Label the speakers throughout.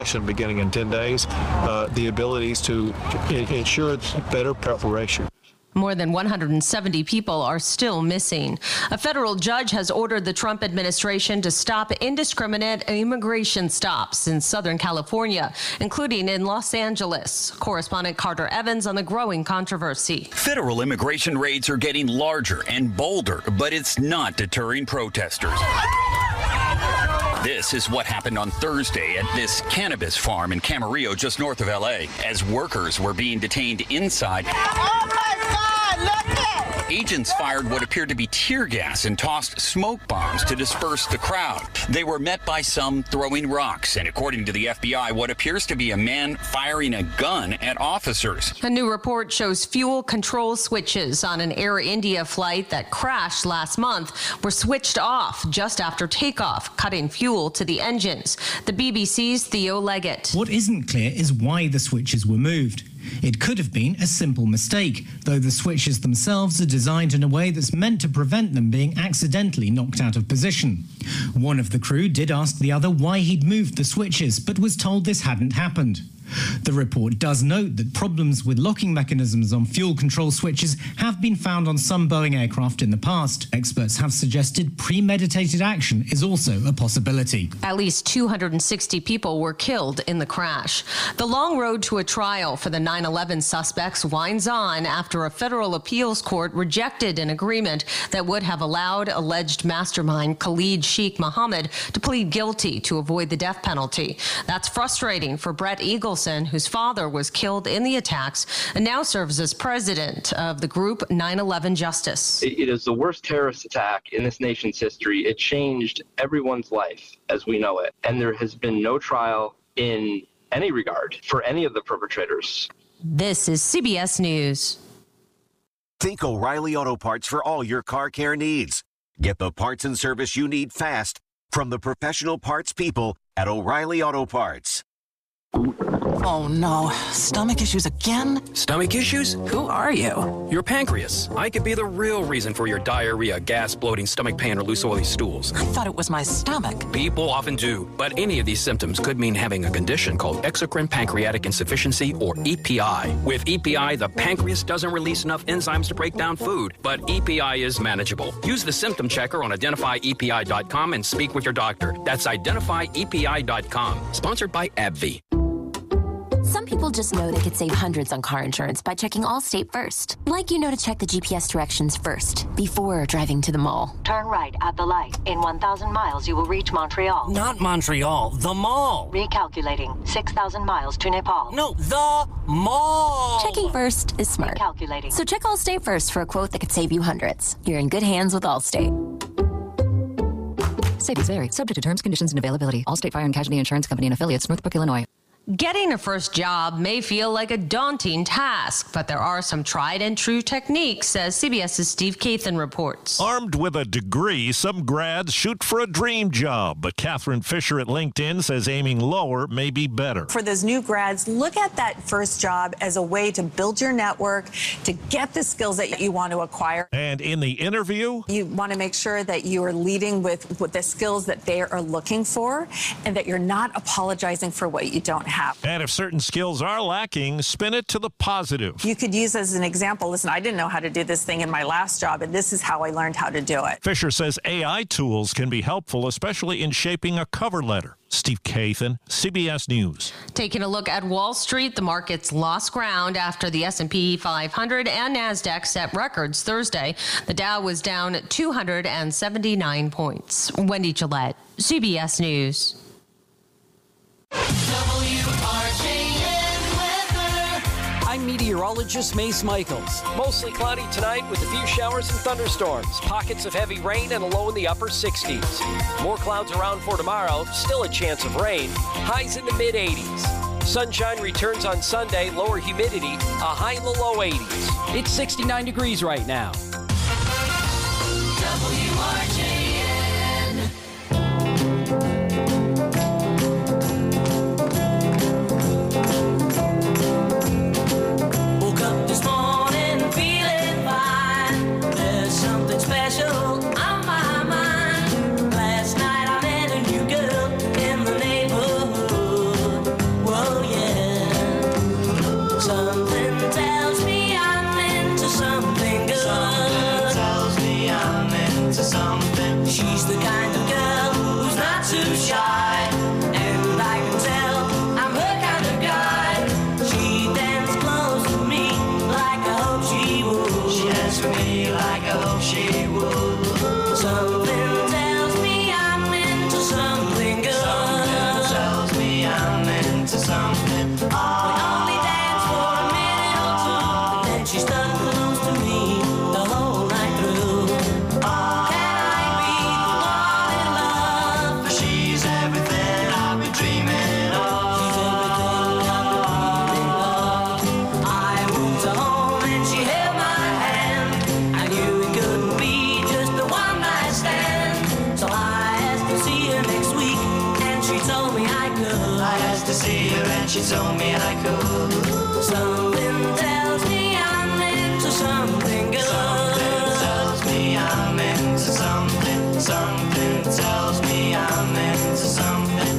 Speaker 1: beginning in 10 days, the abilities to ensure better preparation.
Speaker 2: More than 170 people are still missing. A federal judge has ordered the Trump administration to stop indiscriminate immigration stops in Southern California, including in Los Angeles. Correspondent Carter Evans on the growing controversy.
Speaker 3: Federal immigration raids are getting larger and bolder, but it's not deterring protesters. This is what happened on Thursday at this cannabis farm in Camarillo, just north of L.A., as workers were being detained inside.
Speaker 4: Oh my God, look it!
Speaker 3: Agents fired what appeared to be tear gas and tossed smoke bombs to disperse the crowd. They were met by some throwing rocks, and according to the FBI, what appears to be a man firing a gun at officers.
Speaker 2: A new report shows fuel control switches on an Air India flight that crashed last month were switched off just after takeoff, cutting fuel to the engines. The BBC's Theo Leggett.
Speaker 5: What isn't clear is why the switches were moved. It could have been a simple mistake, though the switches themselves are designed in a way that's meant to prevent them being accidentally knocked out of position. One of the crew did ask the other why he'd moved the switches, but was told this hadn't happened. The report does note that problems with locking mechanisms on fuel control switches have been found on some Boeing aircraft in the past. Experts have suggested premeditated action is also a possibility.
Speaker 2: At least 260 people were killed in the crash. The long road to a trial for the 9/11 suspects winds on after a federal appeals court rejected an agreement that would have allowed alleged mastermind Khalid Sheikh Mohammed to plead guilty to avoid the death penalty. That's frustrating for Brett Eagleson, whose father was killed in the attacks and now serves as president of the group 9/11 Justice.
Speaker 6: It is the worst terrorist attack in this nation's history. It changed everyone's life as we know it. And there has been no trial in any regard for any of the perpetrators.
Speaker 2: This is CBS News.
Speaker 7: Think O'Reilly Auto Parts for all your car care needs. Get the parts and service you need fast from the professional parts people at O'Reilly Auto Parts.
Speaker 8: Oh no, stomach issues again?
Speaker 9: Stomach issues?
Speaker 8: Who are you?
Speaker 9: Your pancreas. I could be the real reason for your diarrhea, gas, bloating, stomach pain, or loose oily stools.
Speaker 8: I thought it was my stomach.
Speaker 9: People often do, but any of these symptoms could mean having a condition called exocrine pancreatic insufficiency, or EPI. With EPI, the pancreas doesn't release enough enzymes to break down food, but EPI is manageable. Use the symptom checker on identifyepi.com and speak with your doctor. That's identifyepi.com. Sponsored by AbbVie.
Speaker 10: Some people just know they could save hundreds on car insurance by checking Allstate first. Like to check the GPS directions first, before driving to the mall.
Speaker 11: Turn right at the light. In 1,000 miles, you will reach Montreal.
Speaker 8: Not Montreal, the mall.
Speaker 11: Recalculating. 6,000 miles to Nepal.
Speaker 8: No, the mall.
Speaker 10: Checking first is smart.
Speaker 11: Recalculating.
Speaker 10: So check Allstate first for a quote that could save you hundreds. You're in good hands with Allstate.
Speaker 12: Savings vary. Subject to terms, conditions, and availability. Allstate Fire and Casualty Insurance Company and affiliates, Northbrook, Illinois.
Speaker 2: Getting a first job may feel like a daunting task, but there are some tried and true techniques, as CBS's Steve Kathan reports.
Speaker 13: Armed with a degree, some grads shoot for a dream job, but Catherine Fisher at LinkedIn says aiming lower may be better.
Speaker 14: For those new grads, look at that first job as a way to build your network, to get the skills that you want to acquire.
Speaker 13: And in the interview,
Speaker 14: you want to make sure that you are leading with the skills that they are looking for, and that you're not apologizing for what you don't have.
Speaker 13: And if certain skills are lacking, spin it to the positive.
Speaker 14: You could use as an example, listen, I didn't know how to do this thing in my last job, and this is how I learned how to do it.
Speaker 13: Fisher says AI tools can be helpful, especially in shaping a cover letter. Steve Kathan, CBS News.
Speaker 2: Taking a look at Wall Street, the markets lost ground after the S&P 500 and NASDAQ set records Thursday. The Dow was down 279 points. Wendy Gillette, CBS News.
Speaker 15: I'm meteorologist Mace Michaels. Mostly cloudy tonight with a few showers and thunderstorms. Pockets of heavy rain and a low in the upper 60s. More clouds around for tomorrow. Still a chance of rain. Highs in the mid-80s. Sunshine returns on Sunday. Lower humidity. A high in the low 80s. It's 69 degrees right now.
Speaker 16: into something. We only danced for a minute or two, then she stuck close to me the whole night through. Can I be the one in love? For she's everything I've been dreaming of. She's everything I've been dreaming of. I walked her home and she held my hand. I knew it couldn't be just a one night stand, so I asked to see her next week, and she told me I could. I asked to see her and she told me I could. Something tells me I'm into something good. Something tells me I'm into something. Something tells me I'm into something.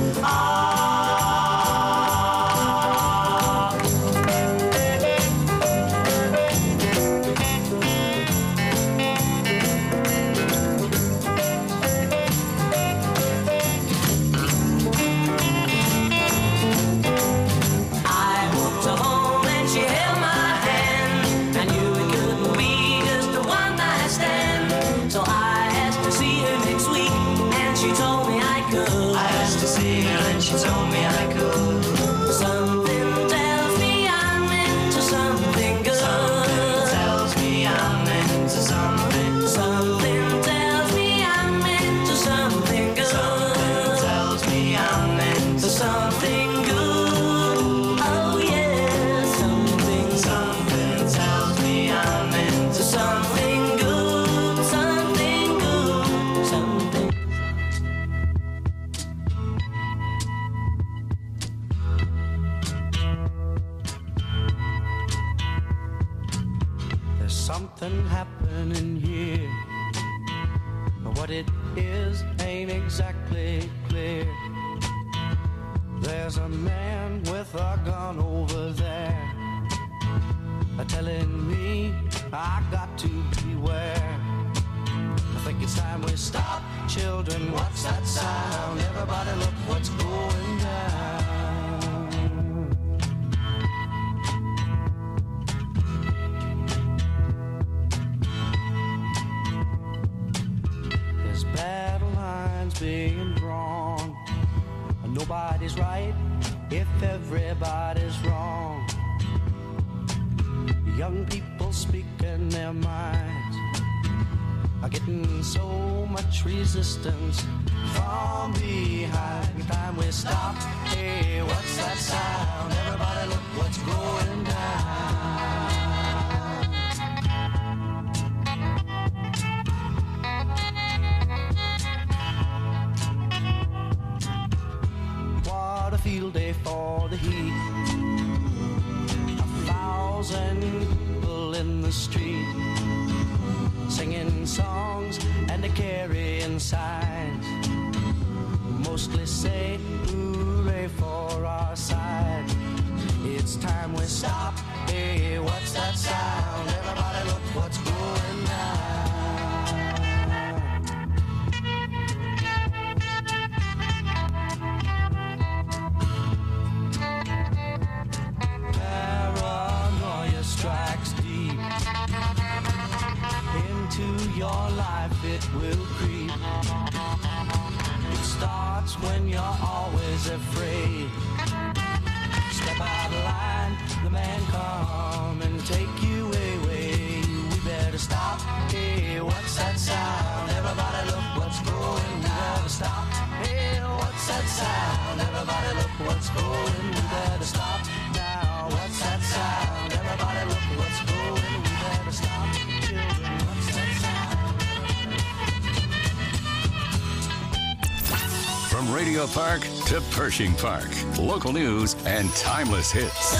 Speaker 16: She told me I could. Something tells me I'm into something good. Something tells me I'm into something. Something tells me I'm into something good. Something tells me I'm into something good. Oh yeah, something tells me I'm into something good. Something good. Something. Something happening here, but what it is ain't exactly clear. There's a man with a gun over there, telling me I got to beware. I think it's time we stop, children. What's that sound? Everybody look what's going down. Battle lines being drawn. Nobody's right if everybody's wrong. Young people speaking their minds are getting so much resistance from behind. Time we stop. Hey, what's that sound? Everybody look what's going down. What a field day for the heat. 1,000 people in the street, singing songs and carrying signs. Mostly say hooray for our side. It's time we stop. Hey, what's that sound? Everybody look what's going down. Paranoia strikes deep into your life, it will creep. It starts when you're always afraid. Step out of line, the man come and take you away. We better stop. Hey, what's that sound? Everybody look what's going. We better stop. Hey, what's that sound? Everybody look what's going. We better stop now. What's that sound? Everybody look what's going. We better stop. Children, what's that sound?
Speaker 17: From Radio Park to Pershing Park, local news and timeless hits.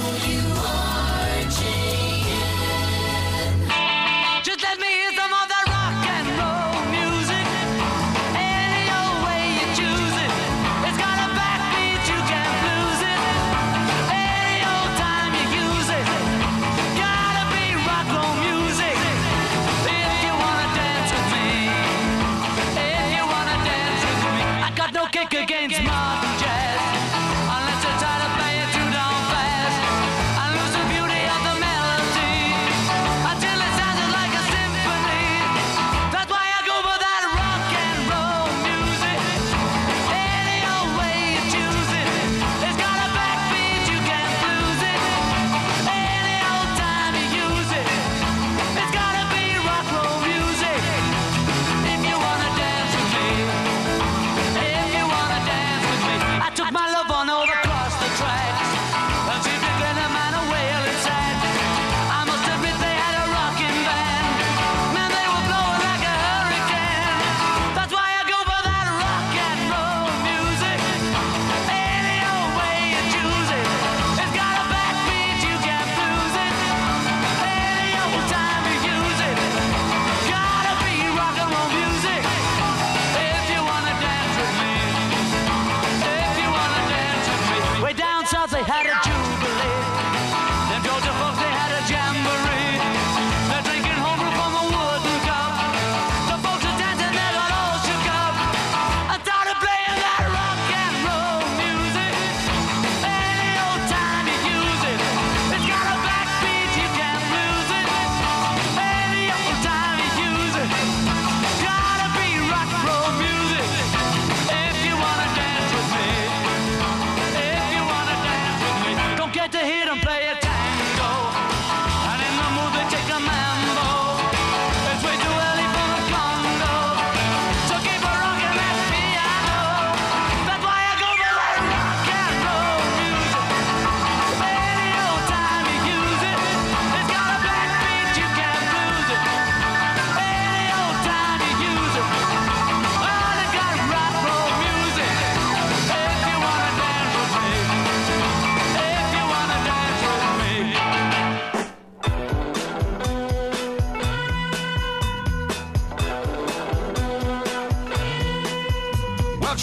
Speaker 16: Just let me hear some of that rock and roll music. Any old way you choose it. It's got a backbeat, you can't lose it. Any old time you use it. Gotta be rock and roll music. If you wanna dance with me. If you wanna dance with me. I got no kick against modern jazz. Unless you try to play it too down fast. I lose the beauty of the melody.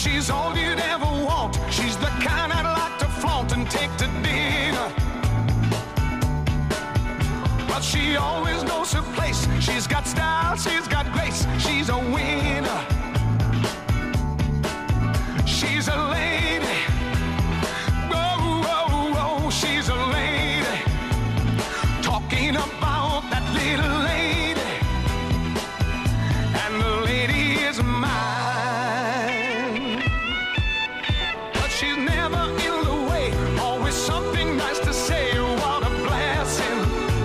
Speaker 18: she's all you'd ever want. She's the kind I'd like to flaunt and take to dinner. But she always knows her place. She's got style, she's got grace. She's a winner. She's a lady. Oh, oh, oh, she's a lady. Talking about that little lady. And the lady is mine. But she's never in the way. Always something nice to say. What a blessing.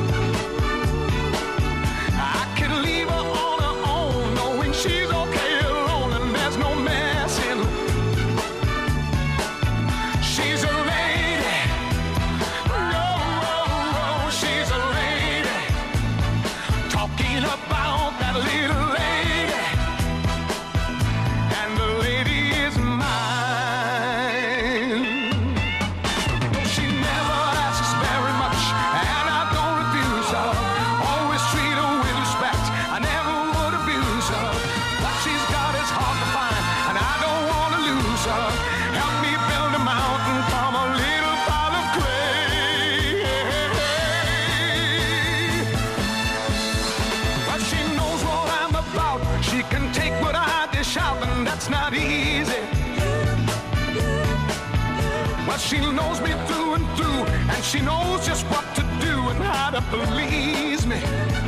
Speaker 18: I could leave her on her own, knowing she's okay alone and there's no messing. She's a lady. Oh, oh, oh, she's a lady. Talking about that little lady. And the lady is mine. No, she never asks very much, and I don't refuse her. Always treat her with respect. I never would abuse her. What she's got is hard to find, and I don't want to lose her. Help me build a mountain from a little pile of clay. But she knows what I'm about. She can take what I dish out, and that's not easy. But she knows me through and through, and she knows just what to do and how to please me.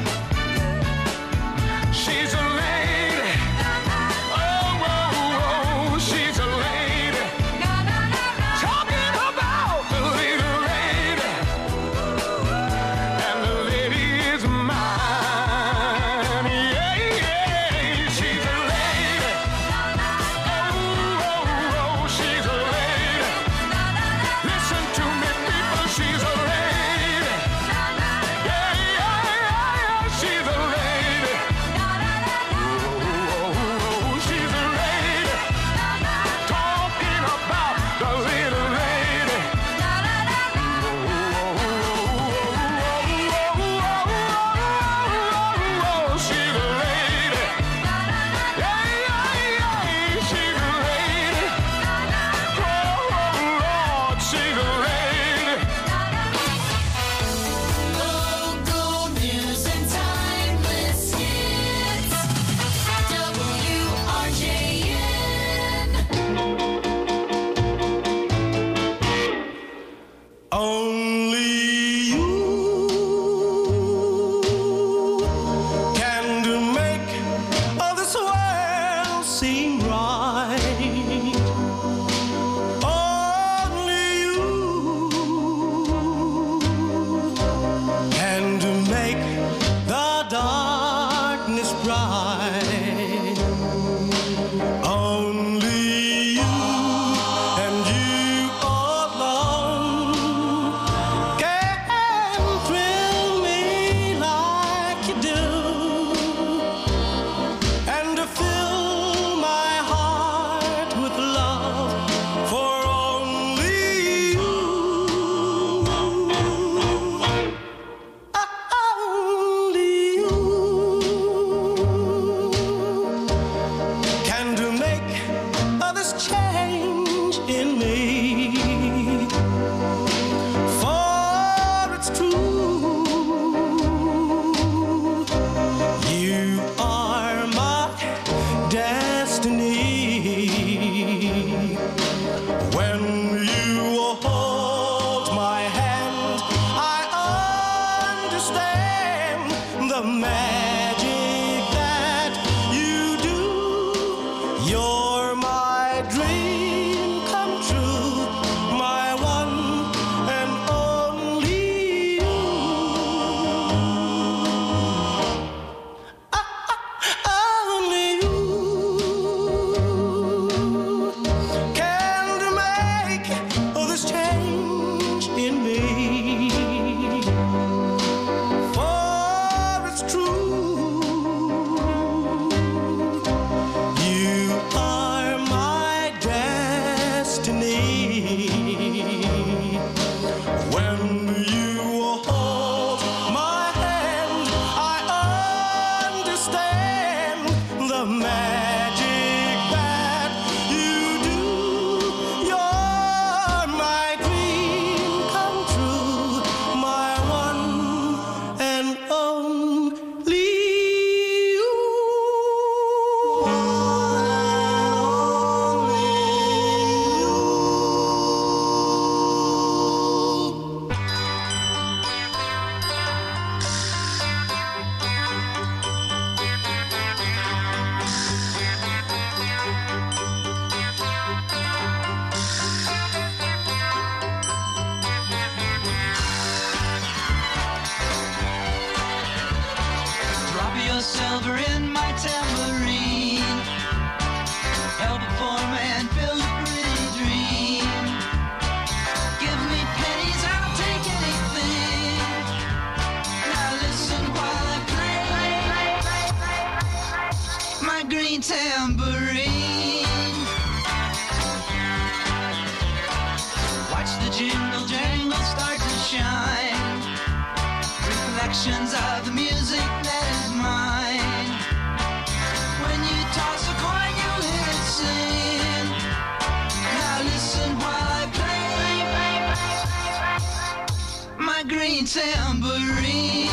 Speaker 18: She's a lady. Oh, oh, oh, she's a lady. Talking about the little lady. And the lady is mine. Yeah, yeah, she's a lady. Oh, oh, oh, she's a lady. Listen to me, people, she's a lady. Yeah, yeah, yeah, she's a lady.
Speaker 16: green tambourine. Watch the jingle jangle start to shine. Reflections of the music that is mine. When you toss a coin, you'll hear it sing. Now listen while I play my green tambourine.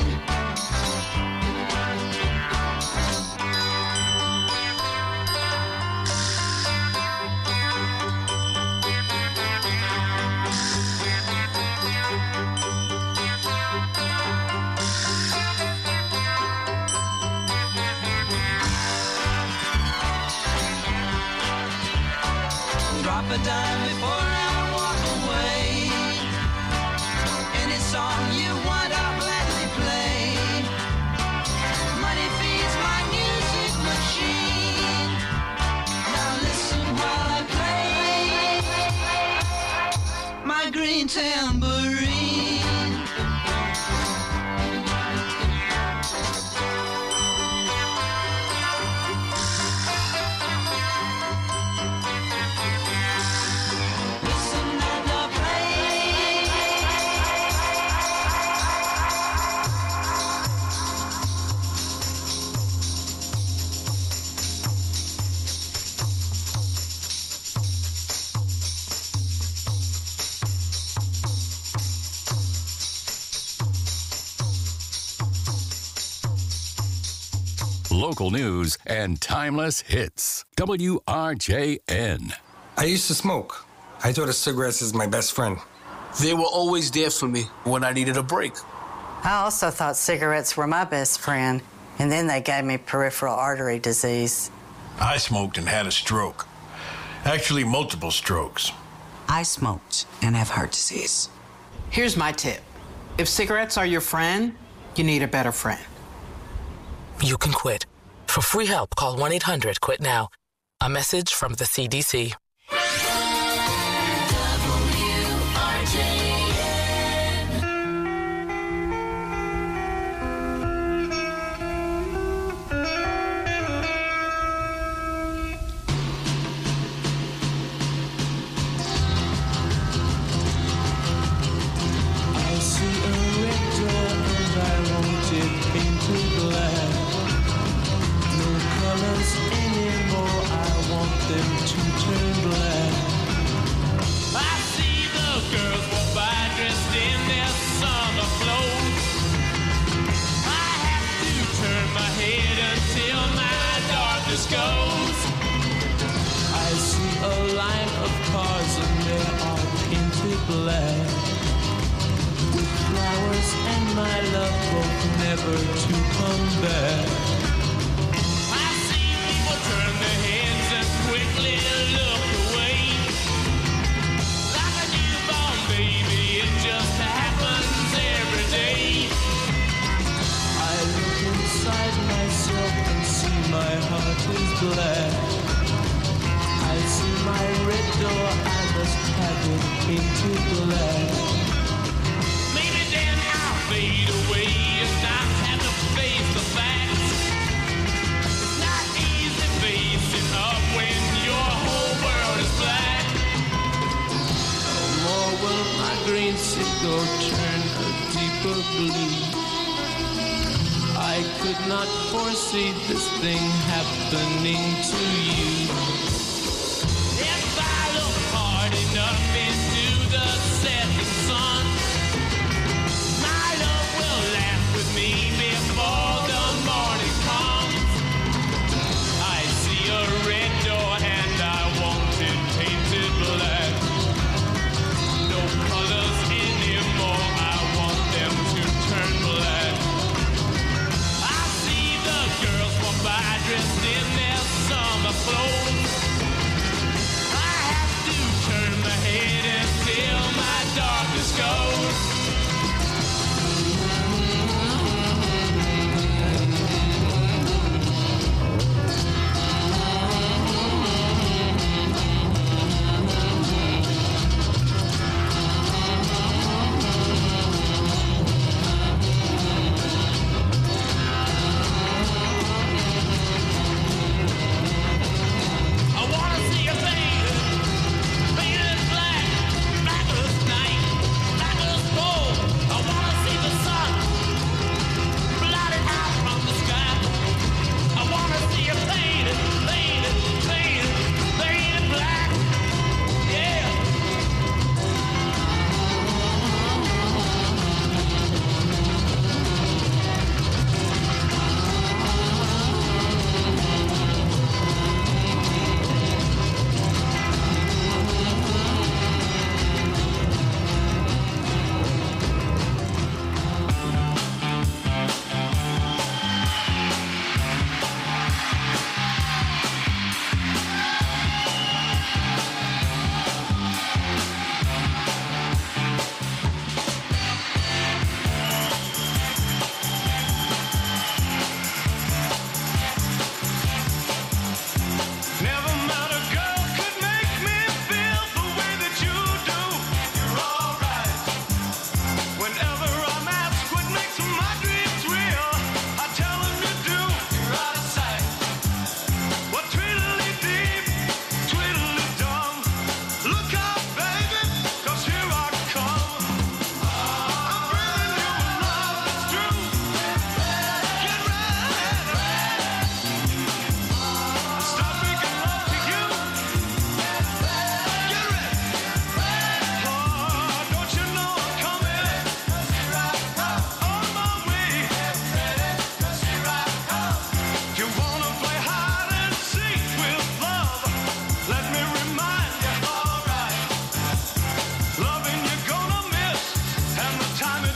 Speaker 16: Drop a dime before I walk away. Any song you want, I'll gladly play. Money feeds my music machine. Now listen while I play my green tambourine.
Speaker 17: Local news and timeless hits. WRJN.
Speaker 19: I used to smoke. I thought of cigarettes as my best friend.
Speaker 20: They were always there for me when I needed a break.
Speaker 21: I also thought cigarettes were my best friend, and then they gave me peripheral artery disease.
Speaker 22: I smoked and had a stroke. Actually, multiple strokes.
Speaker 23: I smoked and have heart disease. Here's my tip. If cigarettes are your friend, you need a better friend.
Speaker 8: You can quit. For free help, call 1-800-QUIT-NOW. A message from the CDC.
Speaker 16: I see a red door and I want it painted black. No colors anymore, I want them to turn black. I see the girls walk by dressed in their summer clothes. I have to turn my head until my darkness goes. I see a line of cars and they are painted black. With flowers and my love both never to come back. I see people turn their heads and quickly look away. Like a newborn baby, it just happens every day. I look inside myself and see my heart is black. I see my red door, I must have it painted black. Maybe then I'll fade away and not have to face the facts. It's not easy facing up when your whole world is black. No more will my green cigar turn a deeper blue. I could not foresee this thing happening to you. If I look hard enough into the setting sun, my love will laugh with me before the morning comes. I see a red door and I want it painted black. No colors anymore, I want them to turn black. I see the girls walk by dressed in their summer clothes.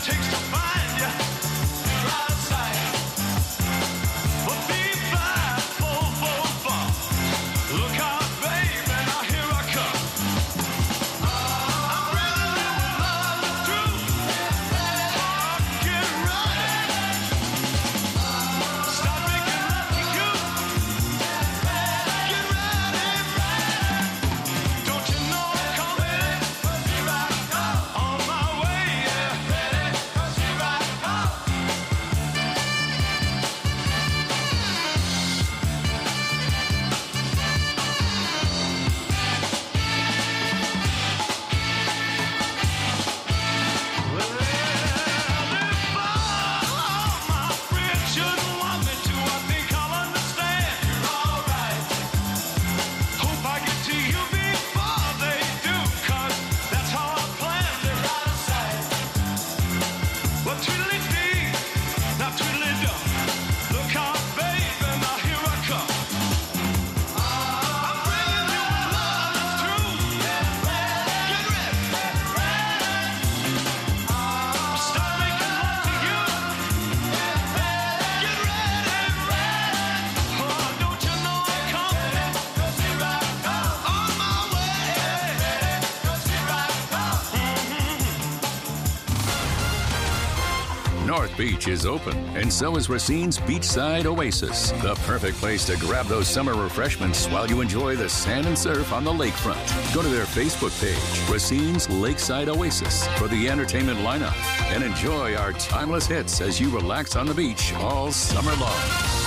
Speaker 17: North Beach is open, and so is Racine's Beachside Oasis, the perfect place to grab those summer refreshments while you enjoy the sand and surf on the lakefront. Go to their Facebook page, Racine's Lakeside Oasis, for the entertainment lineup, and enjoy our timeless hits as you relax on the beach all summer long.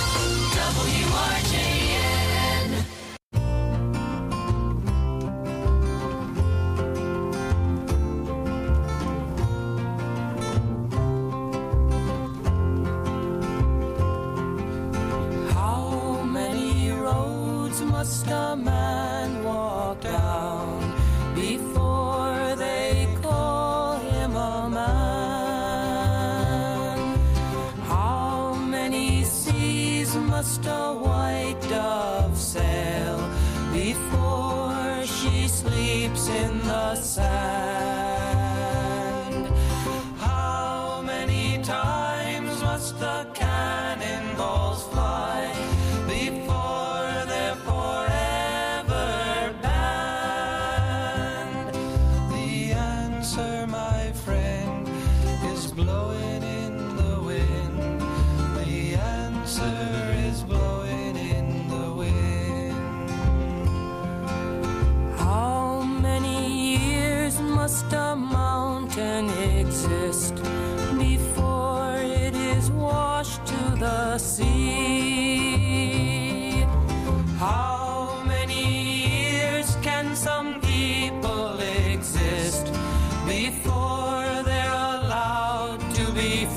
Speaker 16: WRJN. How many roads must a man walk down before they call him a man? How many seas must a white dove sail before she sleeps in the sand? How many times must the cannonballs fly before they're forever banned? The answer, my friend, is blowing in the wind. The answer is blowing in the wind. How many years must a mountain exist before it is washed to the sea? How many years can some people exist before they're allowed to be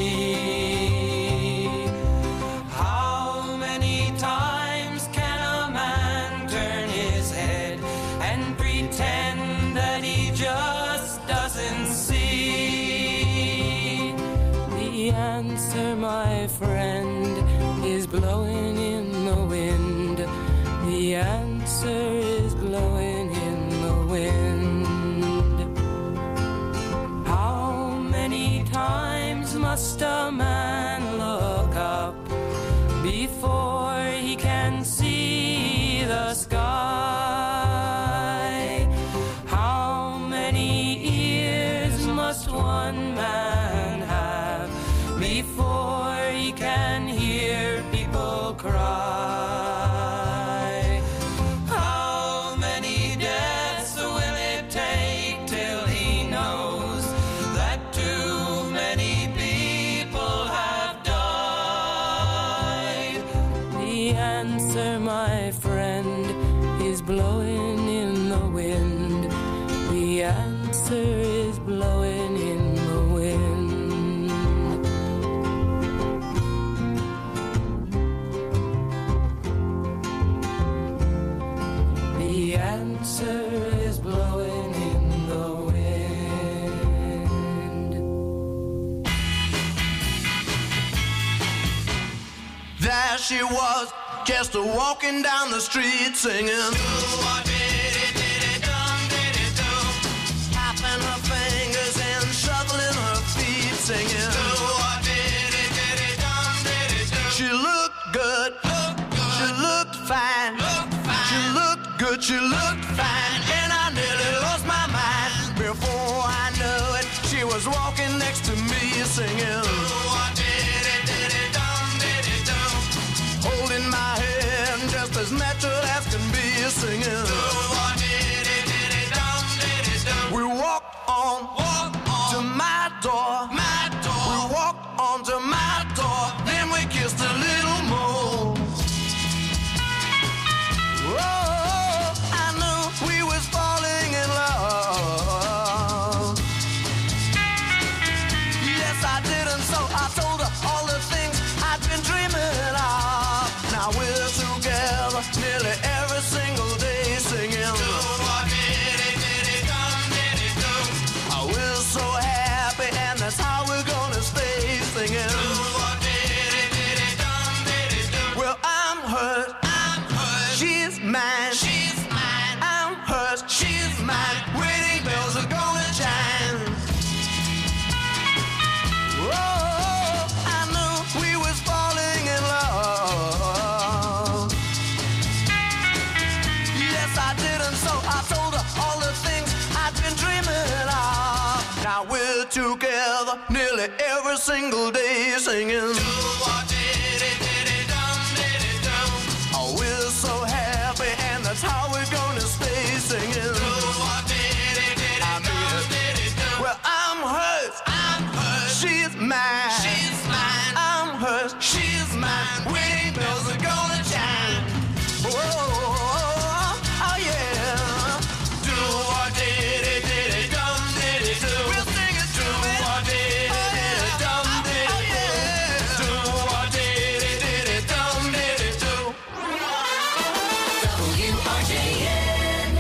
Speaker 16: free? How many times can a man turn his head and pretend that he just doesn't see? The answer, my friend, is blowing in the wind. The answer is blowing in the wind. How many times must a man look up before he can see the sky? How many ears must one man have before he can hear people cry? How many deaths will it take till he knows that too many people have died? The answer, my friend, is blowing in the wind. The answer is blowing in the wind. The answer is blowing in the wind.
Speaker 1: There she was, just a walking down the street singing. Tapping her fingers and shuffling her feet. She looked fine and I nearly lost my mind. Before I knew it, she was walking next to me singing. Holding my hand just as natural as can be singing. We walked on to my door. We walked on to my door. Then we kissed a little more. Oh, I knew we was falling in love. Yes, I did, and so I told her all the things I'd been dreaming of. Now we're together nearly every single day singing. We're so happy, and that's how we're gonna stay singing. Well, I'm hers. She's mine. I'm hers. She's mine. Wedding bells are gonna chime. Oh, I knew we was falling in love. Yes, I did, and so I told her all the things I'd been dreaming of. Now we're together nearly every single day singing. Oh, we're so happy, and that's how we're gonna stay singing. Well, I'm hers. She's mine. I'm hers. She's mine. Wedding bells are gonna chime. Oh, oh yeah. Do what did it dum did it do. We'll sing it do what did it dum did it do. Do what did it dum did it do.
Speaker 16: WRJN.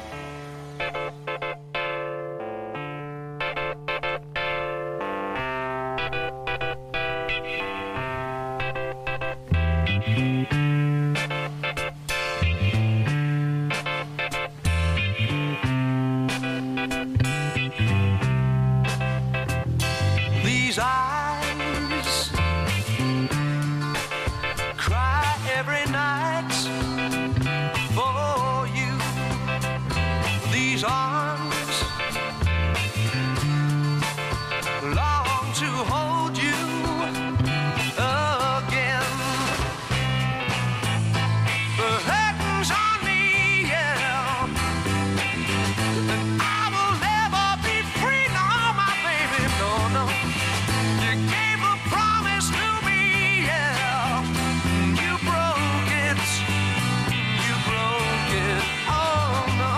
Speaker 1: These eyes cry every night for you. These arms long to hold you again. The curtains on me, yeah. And I will never be free, no, my baby, no, no. You gave a promise to me, yeah. You broke it. You broke it. Oh no.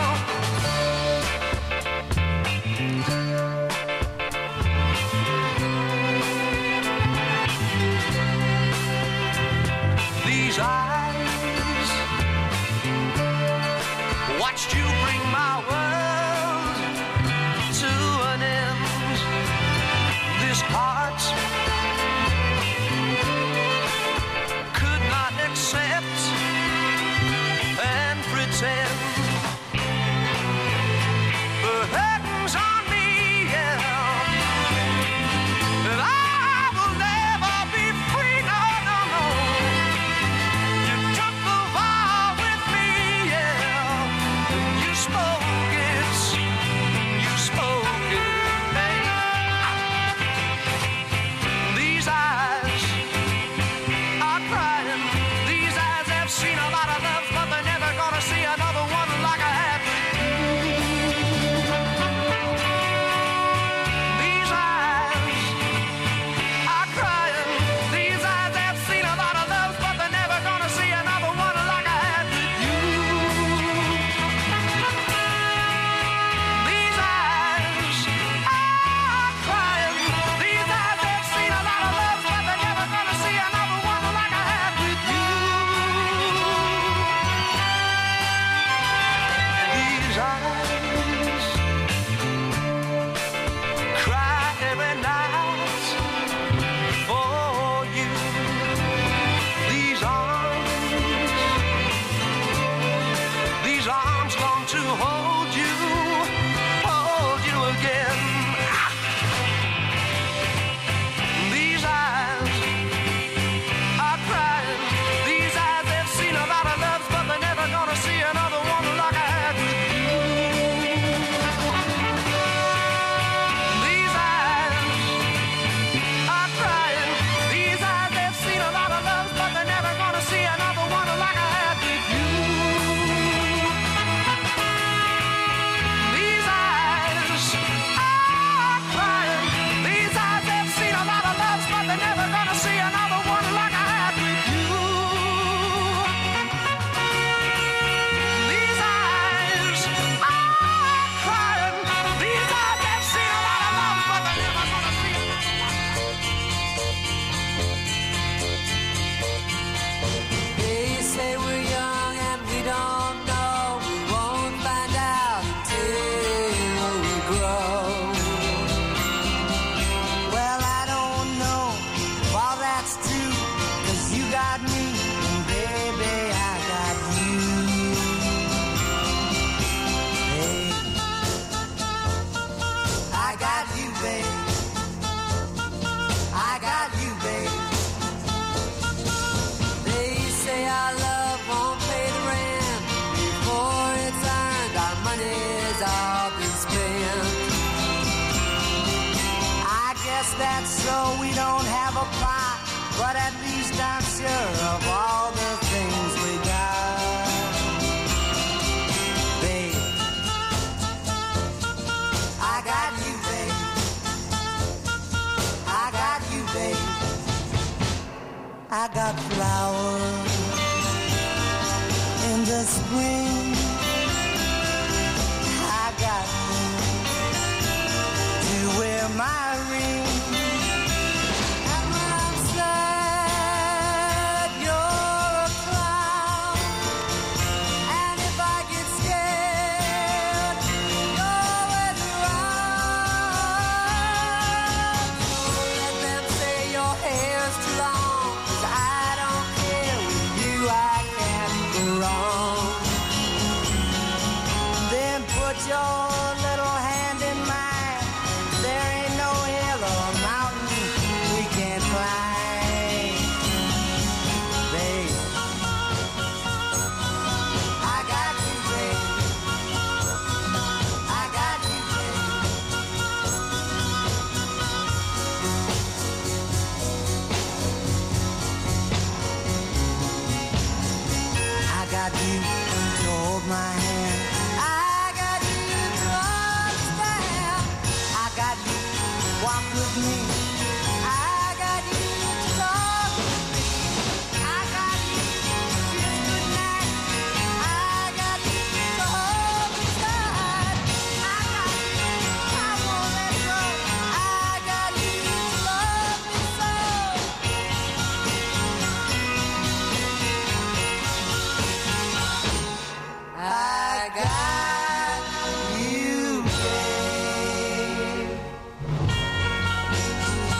Speaker 1: These eyes watched you bring my world to an end. This heart could not accept and pretend. The curtains on me, yeah. And I will never be free, no, no, no. You took the vow with me, yeah. And you spoke it. You spoke it, babe.
Speaker 16: that's so, we don't have a plot, but at least I'm sure of all the things we got. Babe, I got you, babe. I got you, babe. I got flowers in the spring. I got you to wear my ring. And when I'm sad, you're a clown. And if I get scared, you're always around. So let them say your hair's too long, 'cause I don't care. With you I can't go wrong. Then put your little hand in mine. There ain't no hill or mountain we can't climb. Babe, I got you, babe. I got you, babe. I got you to hold my hand. I got you to understand. I got you to walk with me. I got you to talk with me. I got you to kiss goodnight. I got you to hold me tight. I got you, I won't let go. I got you to love me so. I got you, babe.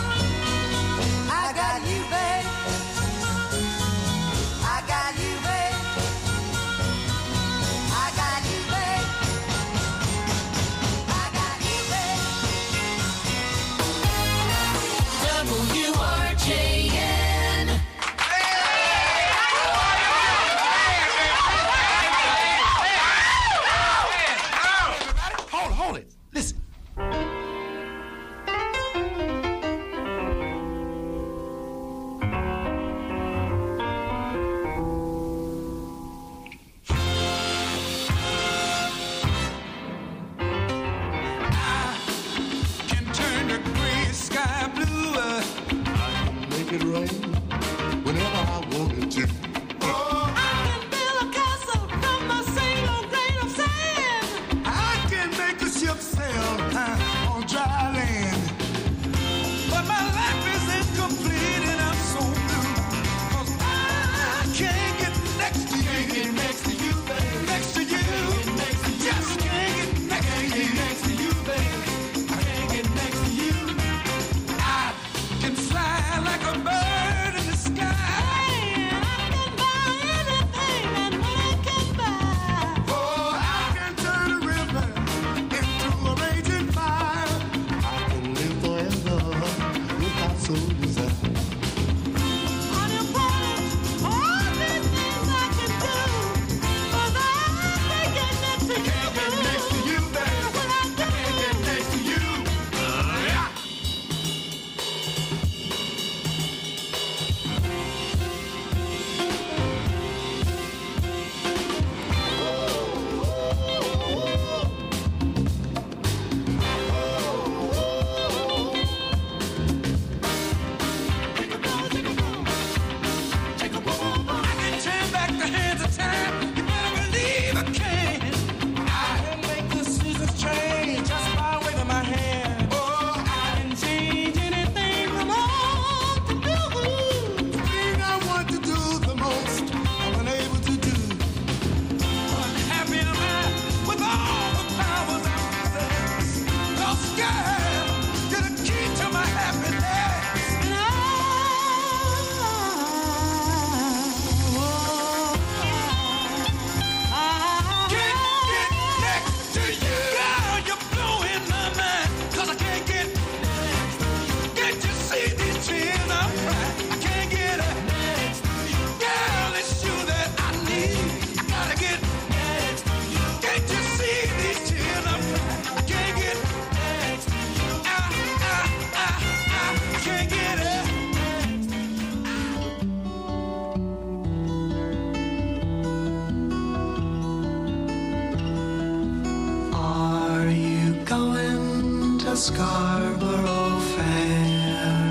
Speaker 1: Scarborough Fair.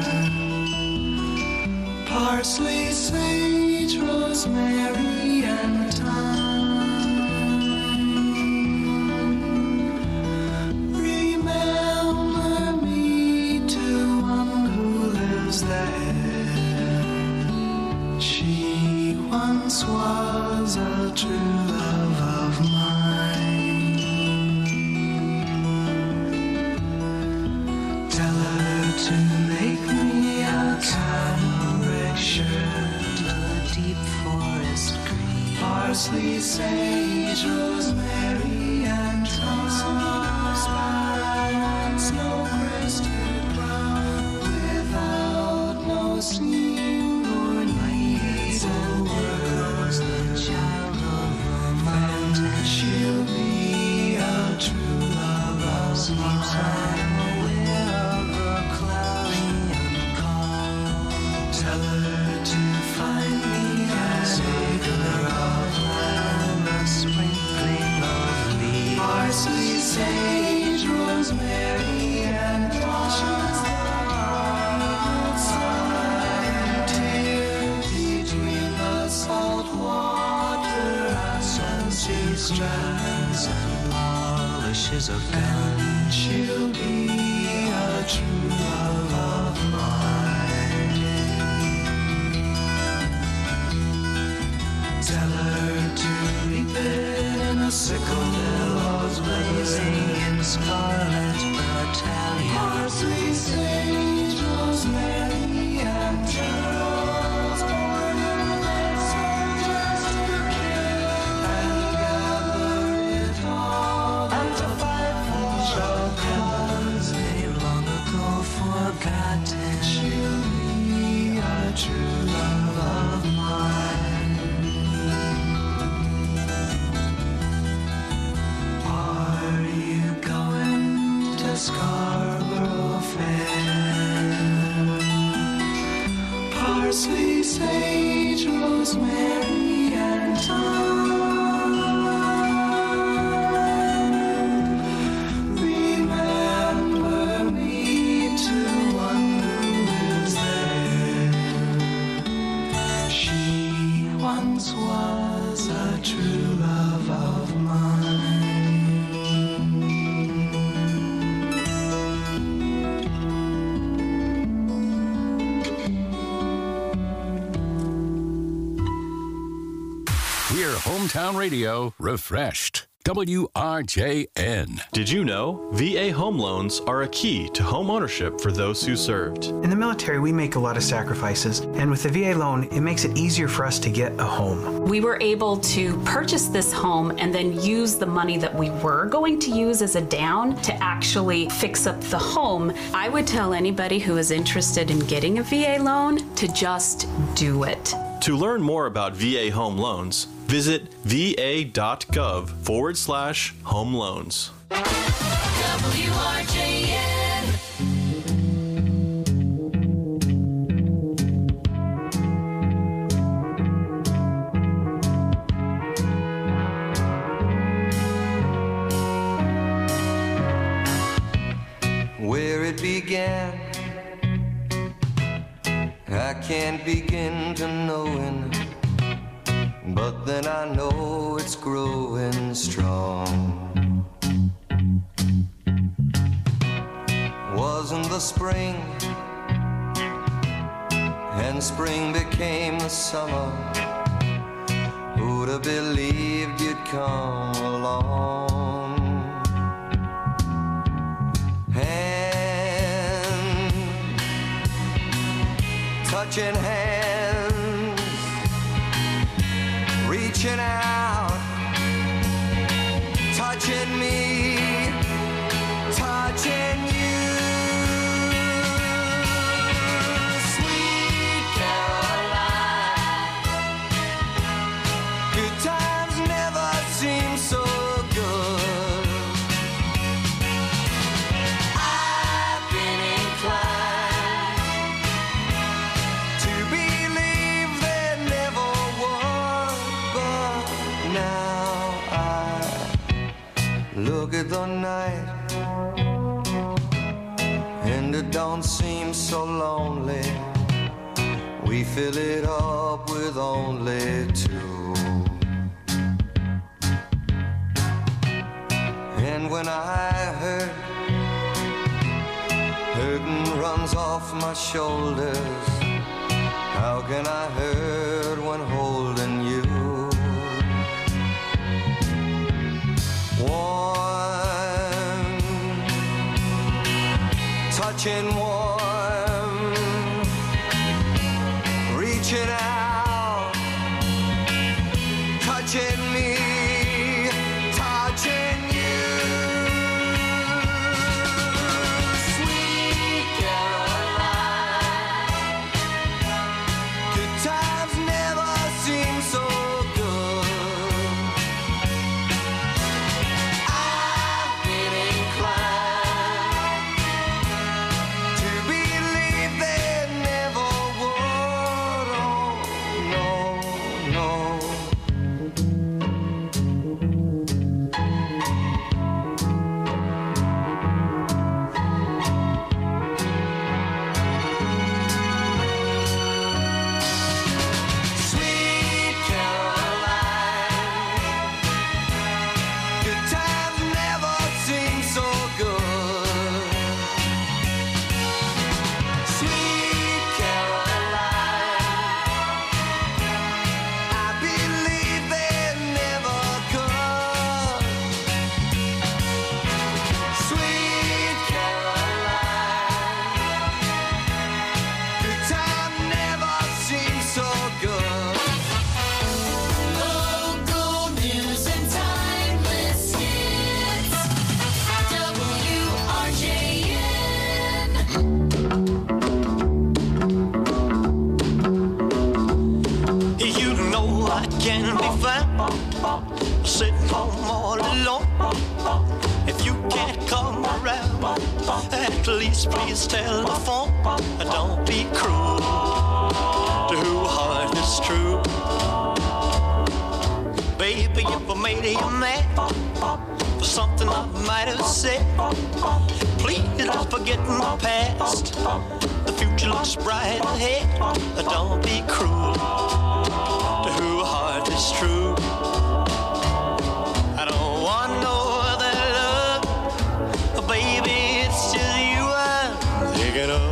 Speaker 1: Parsley, sage, rosemary, and thyme. Remember me to one who lives there. She once was a true love of mine. Tell her to make me a cambric shirt, a deep forest green, parsley, sage, rosemary, and thyme. Snow-crested brown, without no seam or needs and words, the child of romance, and she'll be a true love of mine. Aware of the cloudy and calm, tell her to find me a acre of land, a sprinkling of leaves, parsley, sage, rosemary, and between the salt water and sea strands and polishes of gun, she'll be a true love of mine. Tell her to reap it in a sickle, billows blazing in scarlet battalion, parsley, sage, rosemary, and geraniums, born in the soldiers to kill, and gather it all, and to fight for shall cause they've long ago forgotten. She'll be a true love of mine. Are you going to Scarborough Fair? Parsley, sage, rosemary, and thyme. Remember me to one who lives there. She once was a true love of mine.
Speaker 17: We're Hometown Radio refreshed. WRJN.
Speaker 3: Did you know VA home loans are a key to home ownership for those who served?
Speaker 4: In the military, we make a lot of sacrifices, and with the VA loan, it makes it easier for us to get a home.
Speaker 5: We were able to purchase this home and then use the money that we were going to use as a down to actually fix up the home. I would tell anybody who is interested in getting a VA loan to just do it.
Speaker 3: To learn more about VA home loans, visit va.gov/home loans.
Speaker 16: WRJN.
Speaker 1: Where it began, I can't begin to knowing, but then I know it's growing strong. Wasn't the spring, and spring became the summer. Who'd have believed you'd come along? Hand, touching hands, reaching out, touching me, touching you. Sweet Caroline, good times never seem so good. I've been inclined to believe there never was, but now I look at the night
Speaker 6: it don't seem so lonely. We fill it up with only two. And when I hurt, hurting runs off my shoulders. How can I hurt when holding you? Warm, touching warm, reaching out, touching me, touching you. Sweet Caroline, good times never seem so good. I've been inclined to believe they never would. Oh, no, no. Sweet Caroline, good times never seem so good. Sweet Caroline, I believe they never could. Sweet Caroline, good times never seem so good.
Speaker 16: Local news and timeless hits. WRJN.
Speaker 1: You know I can be found sitting home all alone. If you can't come around, at least please telephone. Don't be cruel to who heart is true. Baby, if I made you mad for something I might have said, please don't forget my past. The future looks bright ahead. Don't be cruel to who heart is true. I don't want no other love, baby, it's just you I'm thinking of.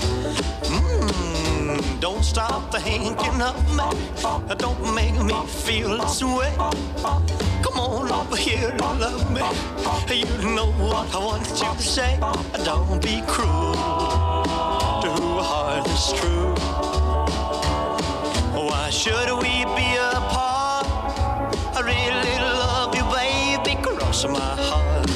Speaker 1: Don't stop thinking of me. Don't make me feel this way. Come on over here and love me. You know what I want you to say. Don't be cruel to who heart is true. Why should we be apart? I really love you, baby, cross my heart.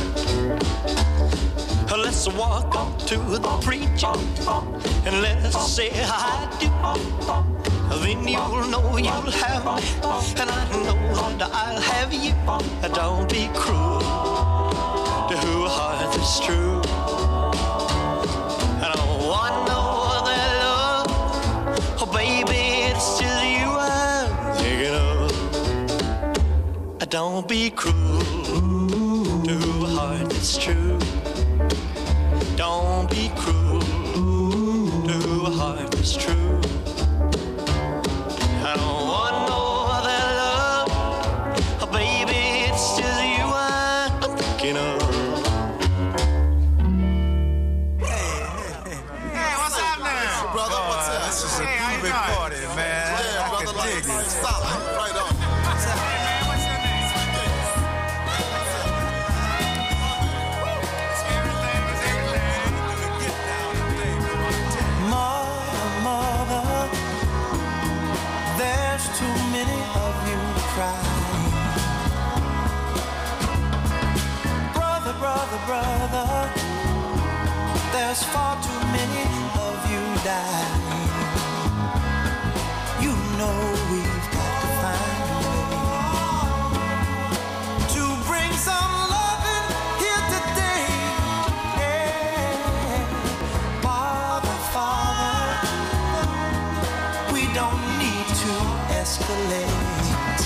Speaker 1: Let's walk up to the preacher and let's say I do. Then you'll know you'll have me, and I know that I'll have you. Don't be cruel to who heart is true. I don't want no other love, oh baby, it's just you I'm thinking of. Don't be cruel to who heart is true. Don't be cruel to who heart is true. I don't want no other love, oh baby, it's just you I'm thinking of.
Speaker 7: Hey, what's up now? Brother, what's up? This is a big party, man. Yeah, brother, like it. Solid, right on.
Speaker 16: There's too many of you crying. Brother, brother, brother, there's far too many of you dying. You know we've got to find a way to bring some loving here today. Yeah. Father, Father, we don't need to escalate.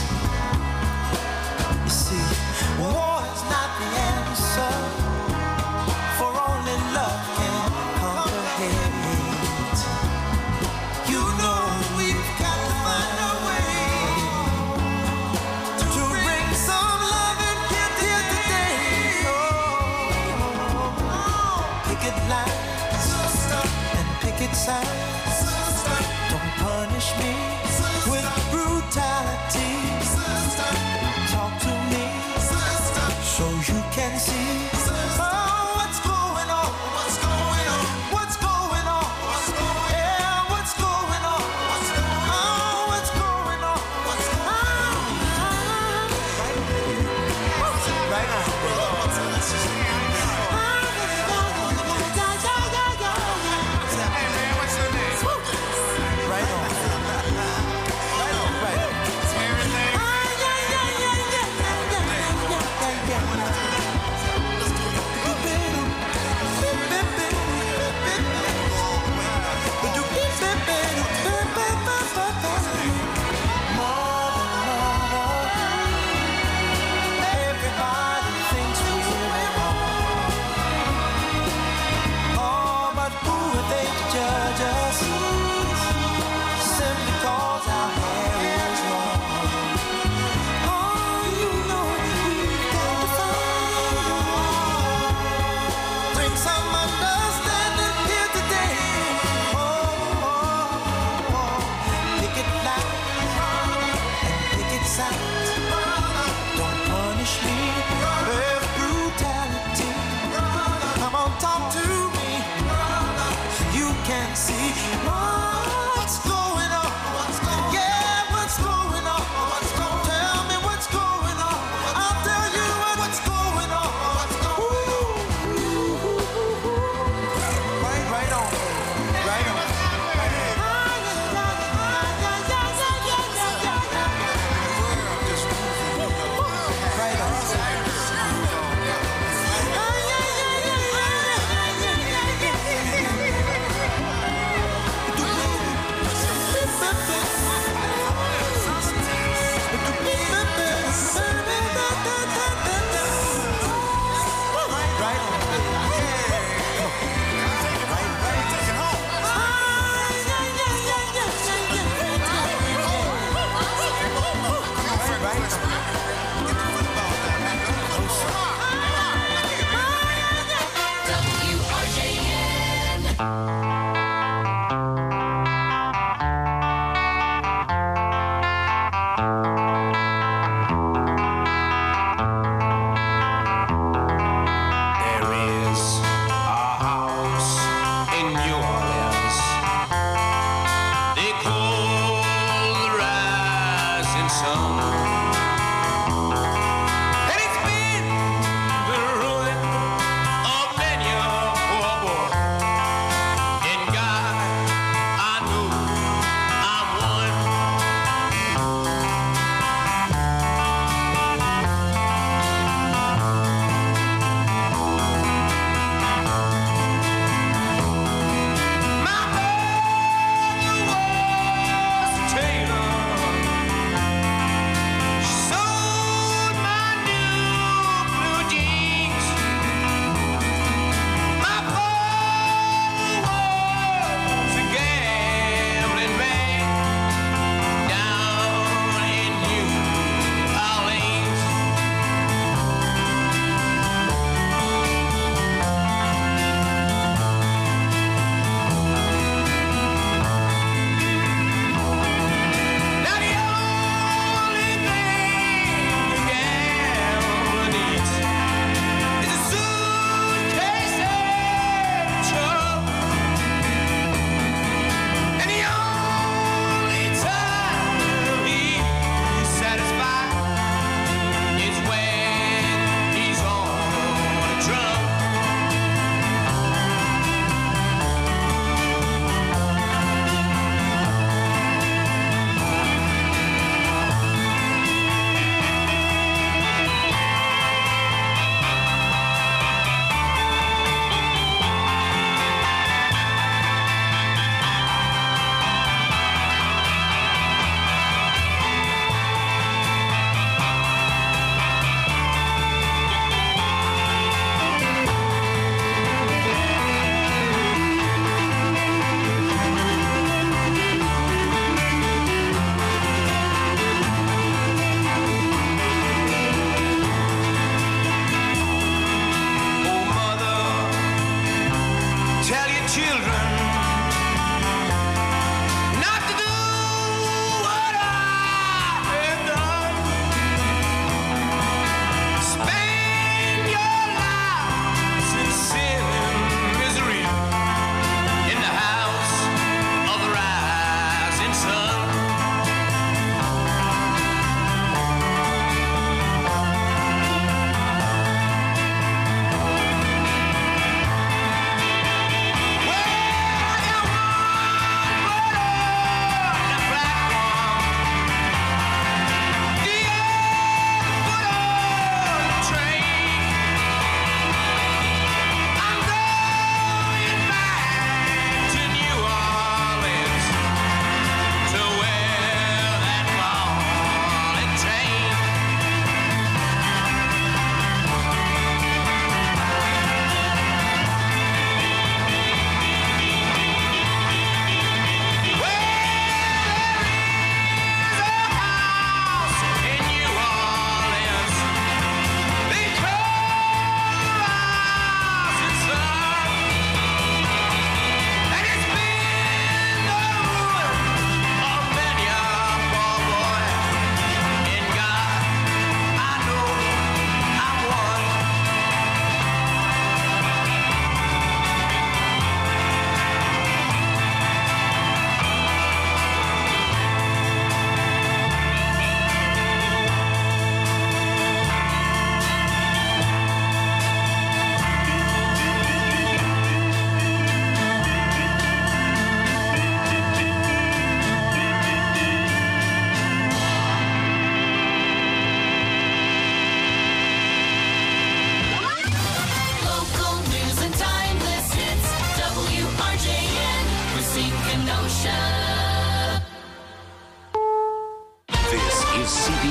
Speaker 16: You see, war is not the answer, for only love can conquer
Speaker 1: picket signs. Don't punish me with brutality. Talk to me so you can see. Oh, what's going on? What's going on? What's going on? What's going on? Yeah, what's going on? What's going on? Oh, what's going on? What's going on? Right on. Don't punish me with brutality. Come on, talk to me so you can see what's going on. Yeah, what's going on? Tell me what's going on. I'll tell you what's going on. Right on. Right on.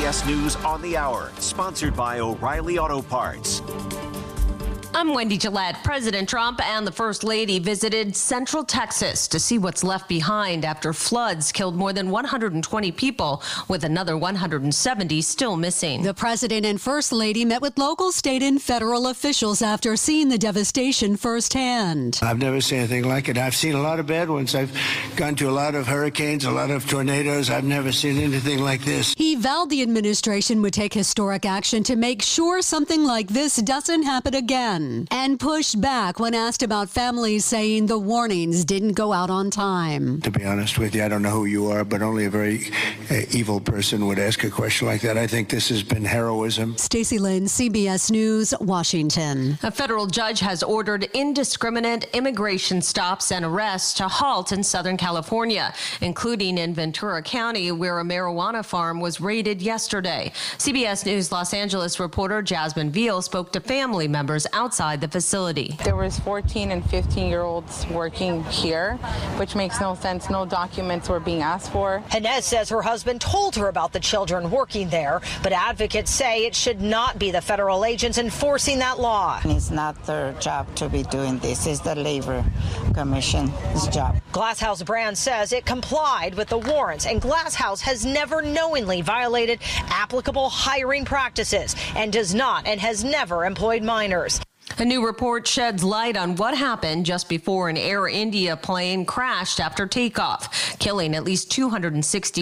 Speaker 9: CBS News on the Hour, sponsored by O'Reilly Auto Parts.
Speaker 2: I'm Wendy Gillette. President Trump and the First Lady visited Central Texas to see what's left behind after floods killed more than 120 people, with another 170 still missing.
Speaker 10: The President and First Lady met with local, state, and federal officials after seeing the devastation firsthand.
Speaker 11: I've never seen anything like it. I've seen a lot of bad ones. I've gone to a lot of hurricanes, a lot of tornadoes. I've never seen anything like this.
Speaker 10: He vowed the administration would take historic action to make sure something like this doesn't happen again, and pushed back when asked about families saying the warnings didn't go out on time.
Speaker 11: To be honest with you, I don't know who you are, but only a very evil person would ask a question like that. I think this has been heroism.
Speaker 10: Stacey Lynn, CBS News, Washington.
Speaker 2: A federal judge has ordered indiscriminate immigration stops and arrests to halt in Southern California, including in Ventura County, where a marijuana farm was raided yesterday. CBS News Los Angeles reporter Jasmine Veal spoke to family members outside the facility.
Speaker 24: There was 14 and 15-year-olds working here, which makes no sense. No documents were being asked for.
Speaker 25: Inez says her husband told her about the children working there, but advocates say it should not be the federal agents enforcing that law.
Speaker 26: It's not their job to be doing this. It's the Labor Commission's job.
Speaker 25: Glass House Brand says it complied with the warrants, and Glass House has never knowingly violated applicable hiring practices and does not and has never employed minors.
Speaker 2: A new report sheds light on what happened just before an Air India plane crashed after takeoff, killing at least 260